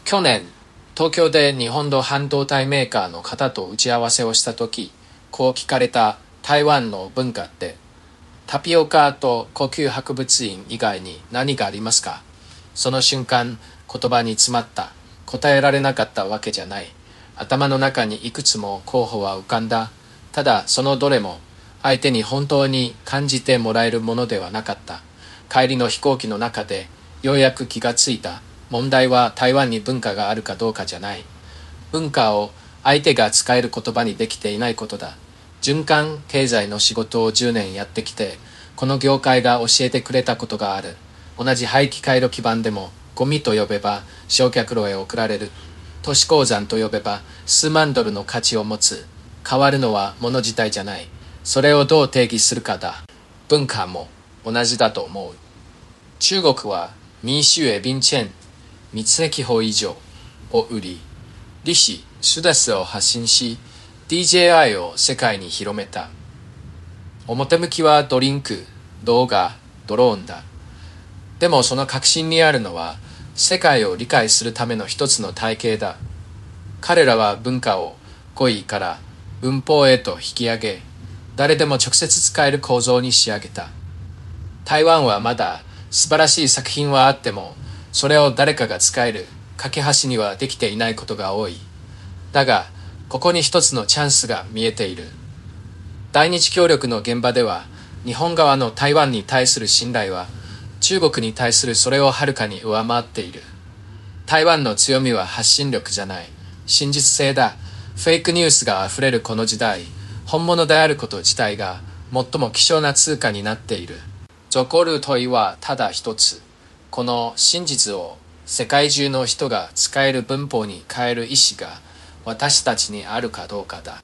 去年、東京で日本の半導体メーカーの方と打ち合わせをしたとき、こう聞かれた台湾の文化って、タピオカと故宮博物院以外に何がありますか？その瞬間、言葉に詰まった。答えられなかったわけじゃない。頭の中にいくつも候補は浮かんだ。ただ、そのどれも相手に本当に感じてもらえるものではなかった。帰りの飛行機の中でようやく気がついた。問題は台湾に文化があるかどうかじゃない。文化を相手が使える言葉にできていないことだ。循環経済の仕事を10年やってきて、この業界が教えてくれたことがある。同じ廃棄回路基盤でも、ゴミと呼べば焼却炉へ送られる。都市鉱山と呼べば数万ドルの価値を持つ。変わるのは物自体じゃない。それをどう定義するかだ。文化も同じだと思う。中国は民衆へ便券、密液法以上を売り、利子、手脱を発信し、DJI を世界に広めた。表向きはドリンク、動画、ドローンだ。でもその核心にあるのは、世界を理解するための一つの体系だ。彼らは文化を語彙から文法へと引き上げ、誰でも直接使える構造に仕上げた。台湾はまだ素晴らしい作品はあっても、それを誰かが使える架け橋にはできていないことが多い。だが、ここに一つのチャンスが見えている。対日協力の現場では、日本側の台湾に対する信頼は、中国に対するそれをはるかに上回っている。台湾の強みは発信力じゃない。真実性だ。フェイクニュースが溢れるこの時代、本物であること自体が最も希少な通貨になっている。残る問いはただ一つ。この真実を世界中の人が使える文法に変える意思が私たちにあるかどうかだ。